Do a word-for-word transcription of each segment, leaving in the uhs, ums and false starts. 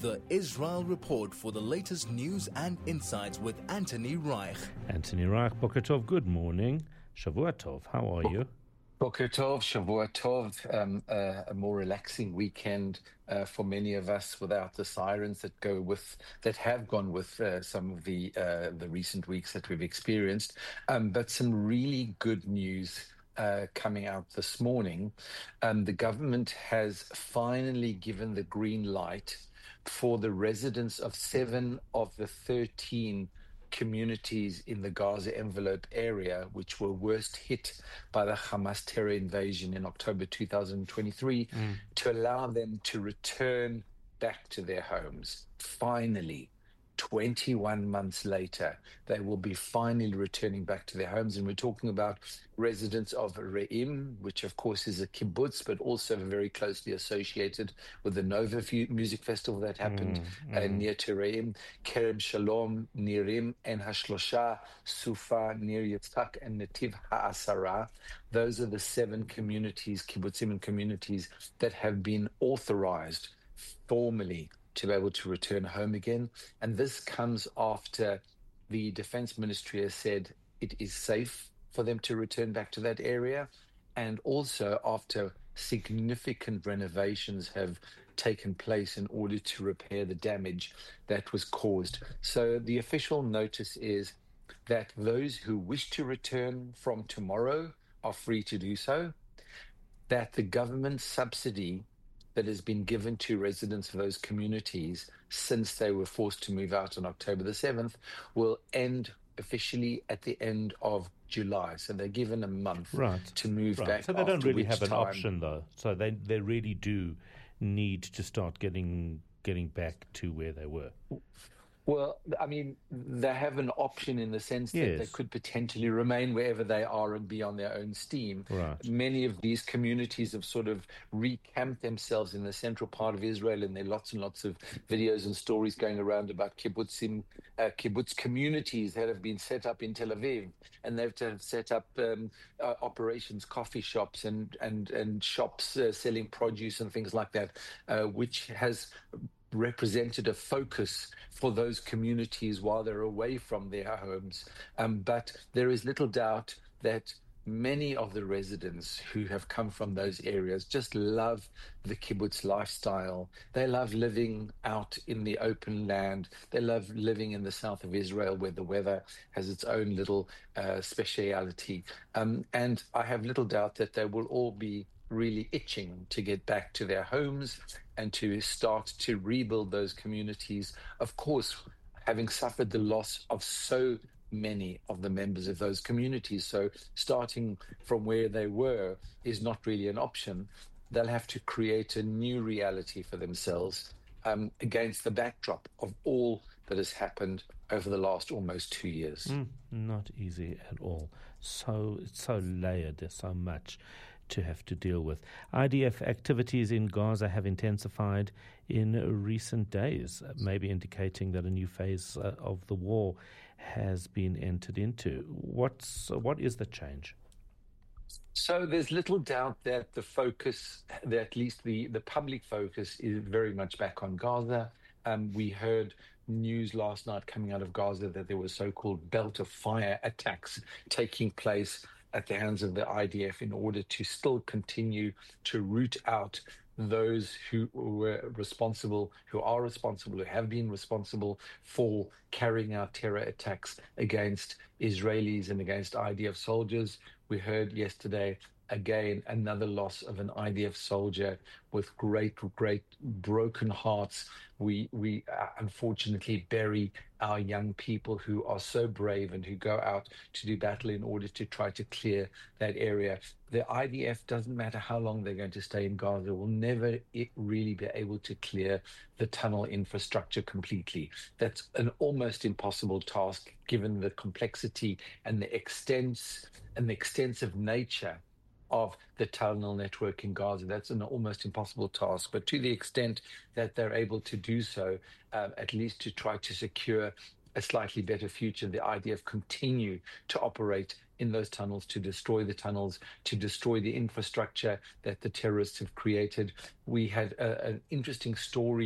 The Israel Report for the latest news and insights with Anthony Reich. Anthony Reich, Boker Tov, good morning. Shavua Tov, how are you? Boker Tov, Shavua Tov, um, uh, a more relaxing weekend uh, for many of us without the sirens that go with, that have gone with uh, some of the uh, the recent weeks that we've experienced. Um, but some really good news uh, coming out this morning. Um, the government has finally given the green light for the residents of seven of the thirteen communities in the Gaza envelope area, which were worst hit by the Hamas terror invasion in October two thousand twenty-three, mm. to allow them to return back to their homes. Finally, twenty-one months later, they will be finally returning back to their homes. And we're talking about residents of Re'im, which of course is a kibbutz, but also very closely associated with the Nova Music Festival that happened mm, mm. Uh, near to Re'im, Kerem Shalom, Nirim, and Hashlosha, Sufa, Nir Yitzhak, and Netiv Ha'asara. Those are the seven communities, kibbutzim and communities, that have been authorized formally to be able to return home again. And this comes after the Defense Ministry has said it is safe for them to return back to that area, and also after significant renovations have taken place in order to repair the damage that was caused. So the official notice is that those who wish to return from tomorrow are free to do so, that the government subsidy that has been given to residents of those communities since they were forced to move out on October the seventh will end officially at the end of July. So they're given a month right. to move right. back. So they don't really have an time... option, though. So they they really do need to start getting getting back to where they were. Well, I mean, they have an option in the sense that yes. they could potentially remain wherever they are and be on their own steam. Right. Many of these communities have sort of recamped themselves in the central part of Israel, and there are lots and lots of videos and stories going around about kibbutzim, uh, kibbutz communities that have been set up in Tel Aviv, and they've to have set up um, uh, operations, coffee shops and and and shops uh, selling produce and things like that, uh, which has represented a focus for those communities while they're away from their homes. Um, but there is little doubt that many of the residents who have come from those areas just love the kibbutz lifestyle. They love living out in the open land. They love living in the south of Israel, where the weather has its own little uh, speciality. Um, and I have little doubt that they will all be really itching to get back to their homes and to start to rebuild those communities. Of course, having suffered the loss of so many of the members of those communities. So starting from where they were is not really an option. They'll have to create a new reality for themselves um, against the backdrop of all that has happened over the last almost two years. Mm, not easy at all. So it's so layered. There's so much to have to deal with. I D F activities in Gaza have intensified in recent days, maybe indicating that a new phase uh, of the war has been entered into. What's what is the change? So there's little doubt that the focus, that at least the, the public focus, is very much back on Gaza. Um, we heard news last night coming out of Gaza that there were so-called belt of fire attacks taking place at the hands of the I D F in order to still continue to root out those who were responsible, who are responsible, who have been responsible for carrying out terror attacks against Israelis and against I D F soldiers. We heard yesterday, again, another loss of an I D F soldier with great, great broken hearts. We, we uh, unfortunately bury our young people who are so brave and who go out to do battle in order to try to clear that area. The I D F, doesn't matter how long they're going to stay in Gaza, will never really be able to clear the tunnel infrastructure completely. That's an almost impossible task, given the complexity and the extent and the extensive nature of the tunnel network in Gaza. That's an almost impossible task. But to the extent that they're able to do so, um, at least to try to secure a slightly better future, the I D F continue to operate in those tunnels, to destroy the tunnels, to destroy the infrastructure that the terrorists have created. We had a, an interesting story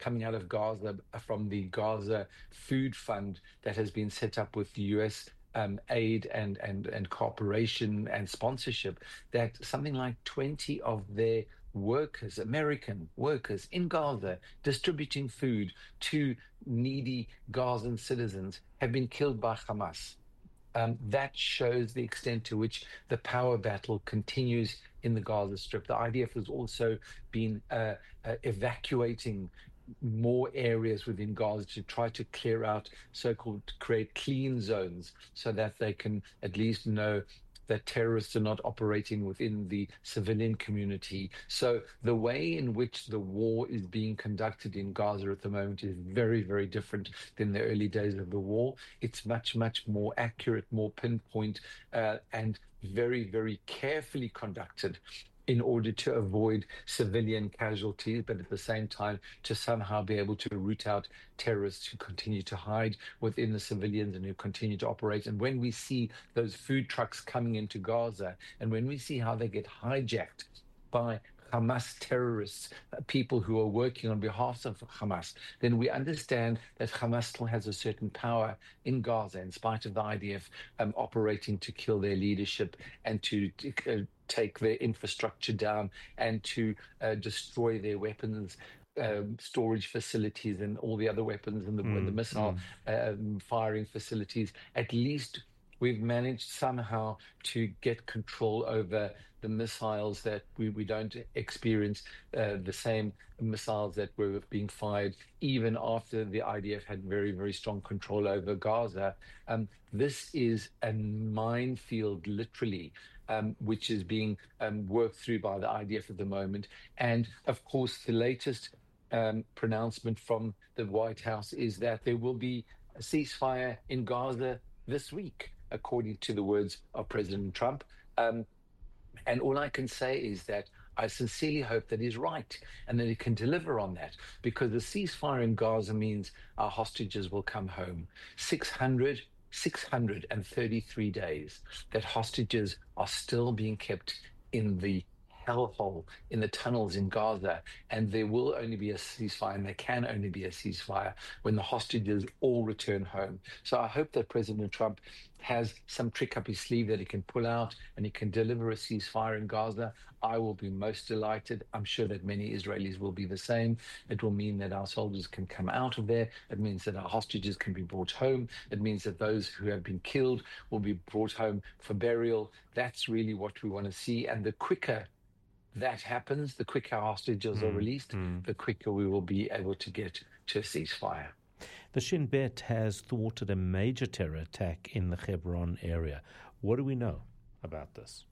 coming out of Gaza from the Gaza Food Fund that has been set up with the U S um, aid and, and, and cooperation and sponsorship, that something like twenty of their workers, American workers in Gaza, distributing food to needy Gazan citizens, have been killed by Hamas. Um, that shows the extent to which the power battle continues in the Gaza Strip. The I D F has also been uh, uh, evacuating more areas within Gaza to try to clear out so-called create clean zones so that they can at least know that terrorists are not operating within the civilian community. So the way in which the war is being conducted in Gaza at the moment is very, very different than the early days of the war. It's much, much more accurate, more pinpoint, uh, and very, very carefully conducted in order to avoid civilian casualties, but at the same time to somehow be able to root out terrorists who continue to hide within the civilians and who continue to operate. And when we see those food trucks coming into Gaza, and when we see how they get hijacked by Hamas terrorists, people who are working on behalf of Hamas, then we understand that Hamas still has a certain power in Gaza, in spite of the I D F um, operating to kill their leadership and to uh, take their infrastructure down and to uh, destroy their weapons um, storage facilities and all the other weapons and the, mm, the missile mm. um, firing facilities. At least we've managed somehow to get control over the missiles, that we, we don't experience uh, the same missiles that were being fired even after the I D F had very, very strong control over Gaza. Um, this is a minefield, literally, um, which is being um, worked through by the I D F at the moment. And of course, the latest um, pronouncement from the White House is that there will be a ceasefire in Gaza this week, according to the words of President Trump. Um, and all I can say is that I sincerely hope that he's right and that he can deliver on that, because the ceasefire in Gaza means our hostages will come home. six hundred, six hundred thirty-three days that hostages are still being kept in the hellhole, in the tunnels in Gaza, and there will only be a ceasefire, and there can only be a ceasefire when the hostages all return home. So I hope that President Trump has some trick up his sleeve that he can pull out and he can deliver a ceasefire in Gaza. I will be most delighted. I'm sure that many Israelis will be the same. It will mean that our soldiers can come out of there. It means that our hostages can be brought home. It means that those who have been killed will be brought home for burial. That's really what we want to see. And the quicker that happens, the quicker hostages mm, are released, mm. the quicker we will be able to get to a ceasefire. The Shin Bet has thwarted a major terror attack in the Hebron area. What do we know about this?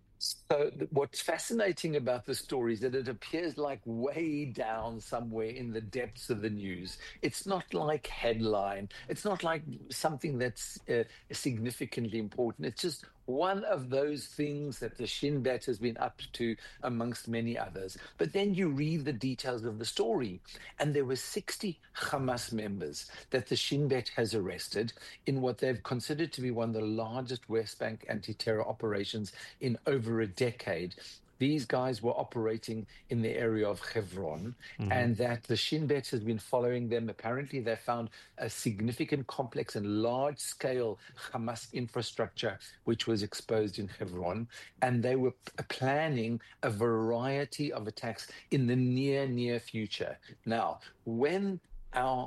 So what's fascinating about the story is that it appears like way down somewhere in the depths of the news. It's not like headline. It's not like something that's uh, significantly important. It's just one of those things that the Shin Bet has been up to amongst many others. But then you read the details of the story, and there were sixty Hamas members that the Shin Bet has arrested in what they've considered to be one of the largest West Bank anti-terror operations in over a decade. These guys were operating in the area of Hebron, mm-hmm. and that the Shin Bet has been following them. Apparently, they found a significant, complex, and large-scale Hamas infrastructure which was exposed in Hebron, and they were p- planning a variety of attacks in the near, near future. Now, when our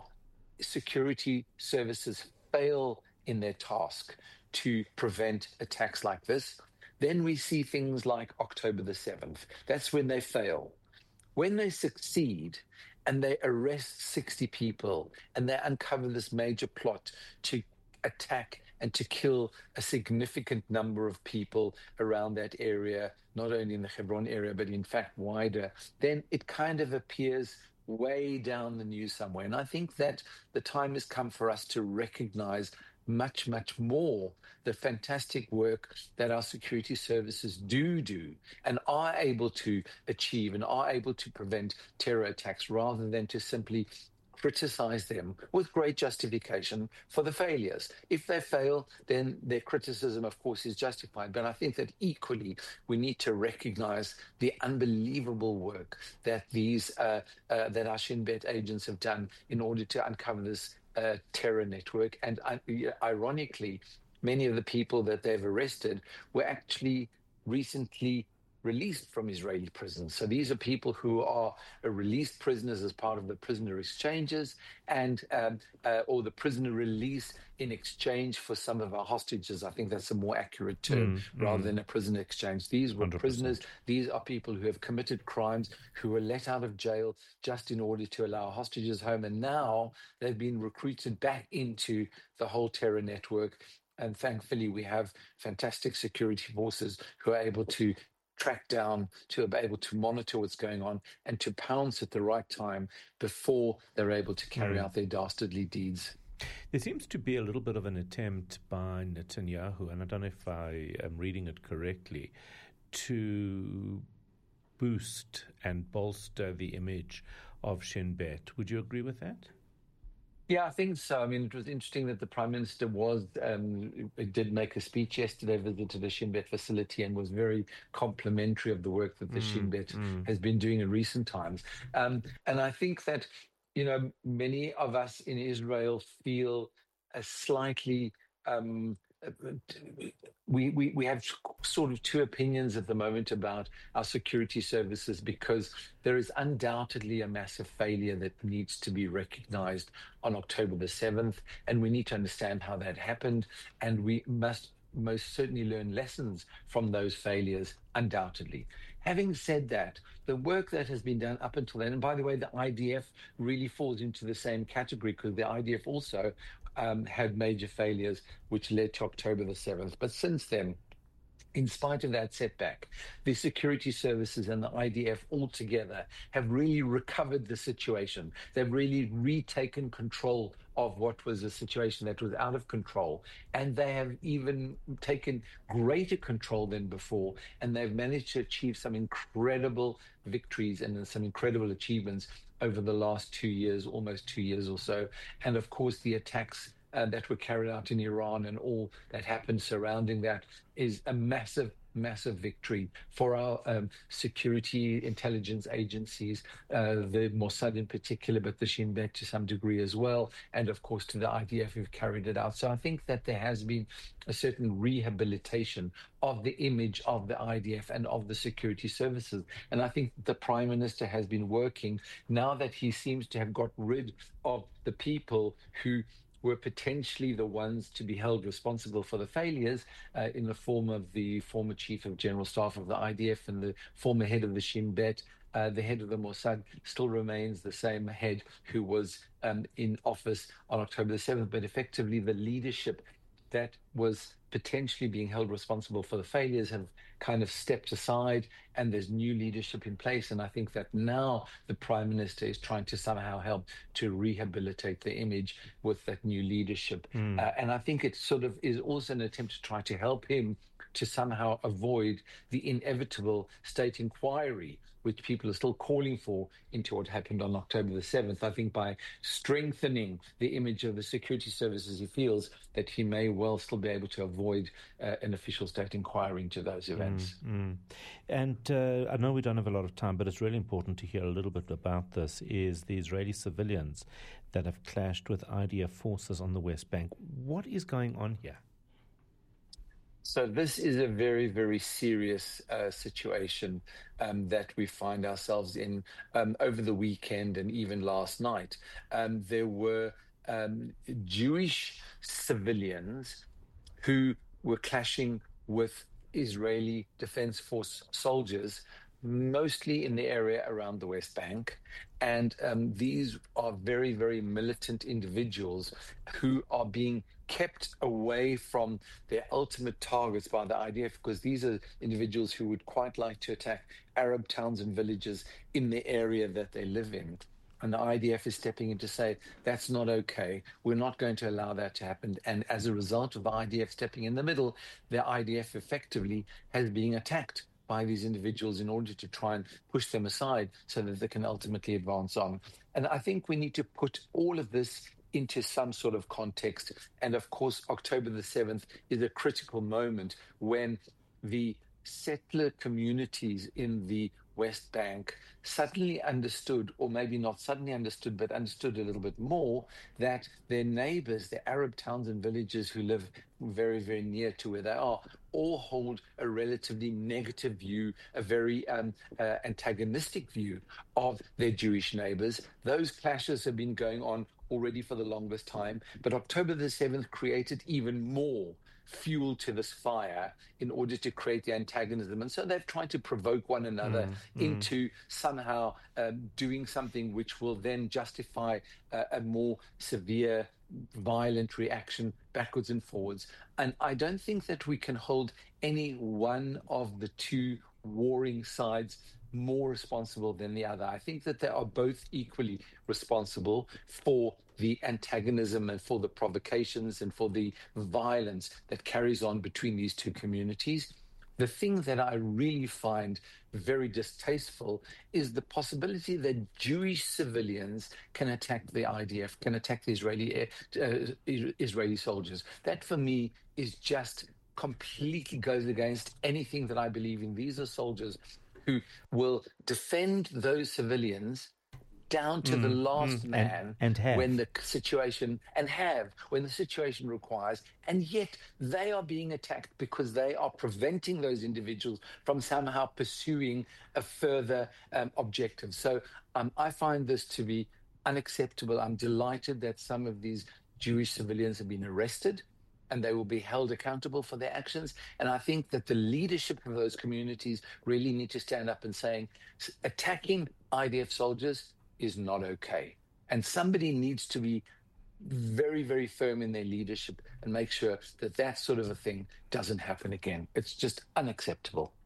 security services fail in their task to prevent attacks like this, then we see things like October the seventh. That's when they fail. When they succeed and they arrest sixty people and they uncover this major plot to attack and to kill a significant number of people around that area, not only in the Hebron area, but in fact wider, then it kind of appears way down the news somewhere. And I think that the time has come for us to recognize much, much more the fantastic work that our security services do do and are able to achieve and are able to prevent terror attacks, rather than to simply criticize them with great justification for the failures. If they fail, then their criticism, of course, is justified. But I think that equally, we need to recognize the unbelievable work that these uh, uh, that our Shin Bet agents have done in order to uncover this uh, terror network. And uh, ironically, many of the people that they've arrested were actually recently released from Israeli prisons. So these are people who are uh, released prisoners as part of the prisoner exchanges and um, uh, or the prisoner release in exchange for some of our hostages. I think that's a more accurate term mm, rather mm. than a prisoner exchange. These were one hundred percent. prisoners. These are people who have committed crimes, who were let out of jail just in order to allow hostages home. And now they've been recruited back into the whole terror network. And thankfully, we have fantastic security forces who are able to track down, to be able to monitor what's going on and to pounce at the right time before they're able to carry mm. out their dastardly deeds. There seems to be a little bit of an attempt by Netanyahu, and I don't know if I am reading it correctly, to boost and bolster the image of Shin Bet. Would you agree with that? Yeah, I think so. I mean, it was interesting that the Prime Minister was um, did make a speech yesterday, visited the Shin Bet facility, and was very complimentary of the work that the mm, Shin Bet mm. has been doing in recent times. Um, and I think that, you know, many of us in Israel feel a slightly um, we, we we have sort of two opinions at the moment about our security services, because there is undoubtedly a massive failure that needs to be recognized on October the seventh, and we need to understand how that happened, and we must most certainly learn lessons from those failures, undoubtedly. Having said that, the work that has been done up until then, and by the way, the I D F really falls into the same category, because the I D F also um, had major failures, which led to October the seventh. But since then, in spite of that setback, the security services and the I D F altogether have really recovered the situation. They've really retaken control of what was a situation that was out of control. And they have even taken greater control than before. And they've managed to achieve some incredible victories and some incredible achievements over the last two years, almost two years or so. And of course, the attacks Uh, that were carried out in Iran and all that happened surrounding that is a massive, massive victory for our um, security intelligence agencies, uh, the Mossad in particular, but the Shin Bet to some degree as well, and of course to the I D F who've carried it out. So I think that there has been a certain rehabilitation of the image of the I D F and of the security services. And I think the Prime Minister has been working, now that he seems to have got rid of the people who were potentially the ones to be held responsible for the failures, uh, in the form of the former chief of general staff of the I D F and the former head of the Shin Bet. Uh, the head of the Mossad still remains the same head who was um, in office on October the seventh, but effectively the leadership that was potentially being held responsible for the failures have kind of stepped aside, and there's new leadership in place. And I think that now the Prime Minister is trying to somehow help to rehabilitate the image with that new leadership. Mm. Uh, and I think it sort of is also an attempt to try to help him to somehow avoid the inevitable state inquiry, which people are still calling for, into what happened on October the seventh. I think by strengthening the image of the security services, he feels that he may well still be able to avoid uh, an official state inquiry into those events. Mm, mm. And uh, I know we don't have a lot of time, but it's really important to hear a little bit about this, is the Israeli civilians that have clashed with I D F forces on the West Bank. What is going on here? So this is a very, very serious uh, situation um, that we find ourselves in. Um, over the weekend and even last night, um, there were um, Jewish civilians who were clashing with Israeli Defense Force soldiers, mostly in the area around the West Bank. And um, these are very, very militant individuals who are being kept away from their ultimate targets by the I D F, because these are individuals who would quite like to attack Arab towns and villages in the area that they live in. And the I D F is stepping in to say, that's not okay. We're not going to allow that to happen. And as a result of the I D F stepping in the middle, the I D F effectively has been attacked by these individuals in order to try and push them aside so that they can ultimately advance on. And I think we need to put all of this into some sort of context. And of course, October the seventh is a critical moment when the settler communities in the West Bank suddenly understood, or maybe not suddenly understood, but understood a little bit more, that their neighbors, the Arab towns and villages who live very, very near to where they are, all hold a relatively negative view, a very um, uh, antagonistic view of their Jewish neighbors. Those clashes have been going on already for the longest time, but October the seventh created even more fuel to this fire in order to create the antagonism. And so they've tried to provoke one another Mm, mm. into somehow um, doing something which will then justify uh, a more severe, violent reaction backwards and forwards. And I don't think that we can hold any one of the two warring sides more responsible than the other. I think that they are both equally responsible for the antagonism and for the provocations and for the violence that carries on between these two communities. The thing that I really find very distasteful is the possibility that Jewish civilians can attack the I D F, can attack the Israeli uh, Israeli soldiers. That for me is just completely goes against anything that I believe in. These are soldiers who will defend those civilians down to mm, the last mm, man and, and when the situation, and have, when the situation requires, and yet they are being attacked because they are preventing those individuals from somehow pursuing a further um, objective. So um, I find this to be unacceptable. I'm delighted that some of these Jewish civilians have been arrested and they will be held accountable for their actions. And I think that the leadership of those communities really need to stand up and saying, attacking I D F soldiers is not okay. And somebody needs to be very, very firm in their leadership and make sure that that sort of a thing doesn't happen again. It's just unacceptable.